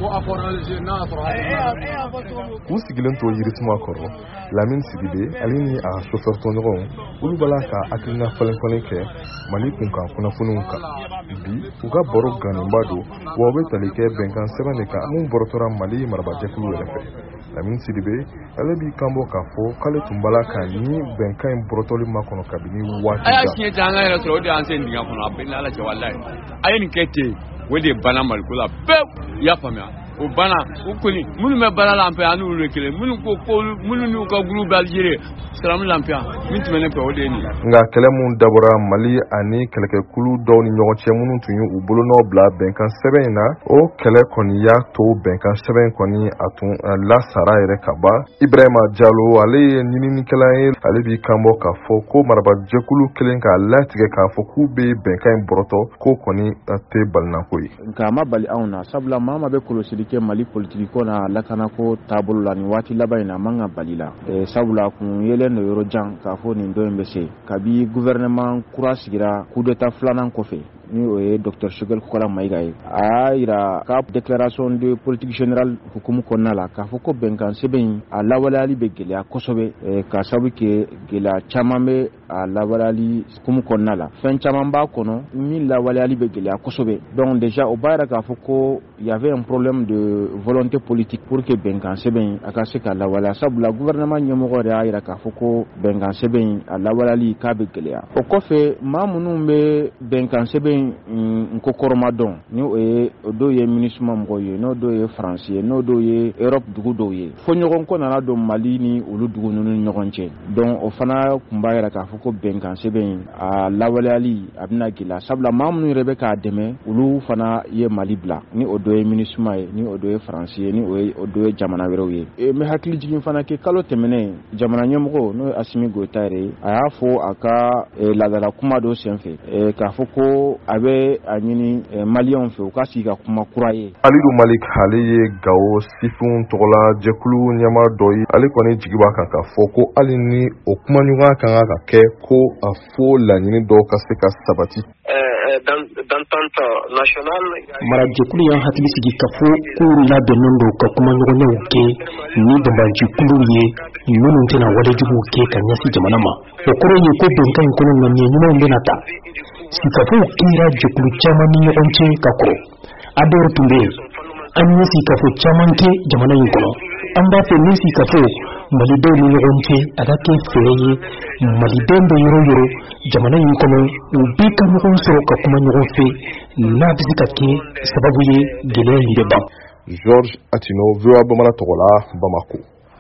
u sigilen to yirituma kɔrɔ Lamine Sidibe ale ni a chauffeur tɔɲɔgɔnw olu bala ka hakilina falen kɛ Mali kunkan kunnafoniw kan bi u ka baro ganenba don wa u bɛ tali kɛ bɛnkan sɛbɛn de kan mun bɔrɔtɔra Mali marabajɛkulu yɛrɛ fɛ. Lamine Sidibe ale b'i kanbɔ k'a fɔ k'ale tun bala ka ni bɛnkan in bɔrɔtɔli makɔnɔ kabini waati jan. A y'a siɲɛ ta an ka yɛrɛ sɔrɔ o de y'an sen dingɛ kɔnɔ a bɛ n'Ala cɛ walahi a ye nin kɛ ten o de banna Maliko la pewu i y'a faamuya o banna u kɔni minnu bɛ baara la an fɛ ani olu kelen minnu ko minnu n'u ka groupe bɛ Algérie salamu lampiya min tun bɛ ne fɛ o de ye nin nka kɛlɛ mun dabɔra Mali ani kɛlɛkɛkulu dɔw ni ɲɔgɔn cɛ minnu tun ye u bolonɔw bila bɛnkan sɛbɛn in na o kɛlɛ kɔni y'a to bɛnkan sɛbɛn kɔni a tun lasara yɛrɛ ka ban. Ibrahima Diallo ale ye ɲininikɛla ye ale b'i kanbɔ k'a fɔ ko marabajɛkulu kelen k'a latigɛ k'a fɔ k'u bɛ bɛnkan in bɔrɔtɔ ko kɔni tɛ balinako ye. Nka a ma bali anw na sabula maa ma bɛ kɔlɔsili kɛ Mali politiki ko na lakanako taabolo la nin waati laban in na man ka bali la sabula kun yelen do yɔrɔ jan k'a fɔ nin dɔ in bɛ se kabi gouvernement kura sigira coup d'état filanan kɔfɛ ni o ye Dr Choguel Kokala Mayiga ye a yira ka déclaration de politique générale hukumu kɔnɔna la k'a fɔ ko bɛnkan sɛbɛn a lawaleyali bɛ gɛlɛya kosɛbɛ k'a sababu kɛ gɛlɛya caman bɛ a lawaleyali hukumu kɔnɔna la fɛn caman b'a kɔnɔ min lawaleyali bɛ gɛlɛya kosɛbɛ donc déjà o b'a yira k'a fɔ ko il y avait un problème de volonté politique pour que bɛnkan sɛbɛn a ka se ka lawaleya sabula gouvernement ɲɛmɔgɔ de y'a yira k'a fɔ ko bɛnkan sɛbɛn a lawaleyali k'a bɛ gɛlɛya o kɔfɛ maa minnu bɛ bɛnkan sɛbɛn nko kɔrɔma dɔn ni o ye dɔw ye MINUSMA mɔgɔw ye n'o dɔw ye France ye n'o dɔw ye Europe dugu dɔw ye fo ɲɔgɔn ko nana don Mali ni olu dugu ninnu ni ɲɔgɔn cɛ donc o fana kun b'a yira k'a fɔ ko bɛnkan sɛbɛn a lawaleyali a bɛna gɛlɛya sabula maa minnu yɛrɛ bɛ k'a dɛmɛ olu fana ye Mali bila ni o dɔ ye MINUSMA ye ni o dɔ ye France ye ni o dɔ ye jamana wɛrɛw ye n bɛ hakili jigin fana kɛ kalo tɛmɛnen jamana ɲɛmɔgɔ n'o ye Assimi Goïta yɛrɛ ye a y'a fɔ a ka laadala kuma dɔ senfɛ k'a fɔ ko a bɛ a ɲini Maliens fɛ u ka sigi ka kuma kura ye. Alidu Malik ale ye Gao Sifinw tɔgɔla jɛkulu ɲɛmaa dɔ ye ale kɔni jigi b'a kan k'a fɔ ko hali ni o kumaɲɔgɔnya kan ka kɛ ko a fo laɲini dɔw ka se ka sabati. Marajɛkulu y'an hakili sigi ka fɔ k'u labɛnnen don ka kumaɲɔgɔnyaw kɛ ni banbanjikuluw ye minnu tɛna walejuguw kɛ ka ɲɛsin jamana ma o kɔrɔ ye ko bɛnkan in kɔnɔ ŋaniya ɲumanw bɛna ta sikafow kɛra jɛkulu caman ni ɲɔgɔn cɛ ka kɔrɔ a dɔw tun bɛ yen an ye sikafo caman kɛ jamana in kɔnɔ an b'a fɛ ni sikafo malidenw ni ɲɔgɔn cɛ a ka kɛ fɛrɛ ye malidenw bɛ yɔrɔ yɔrɔ jamana in kɔnɔ u bɛ ka ɲɔgɔn sɔrɔ ka kuma ɲɔgɔn fɛ n'a bɛ se ka kɛ sababu ye gɛlɛya in bɛ ban. Georges Atino, VOA Bamana Togola, Bamako.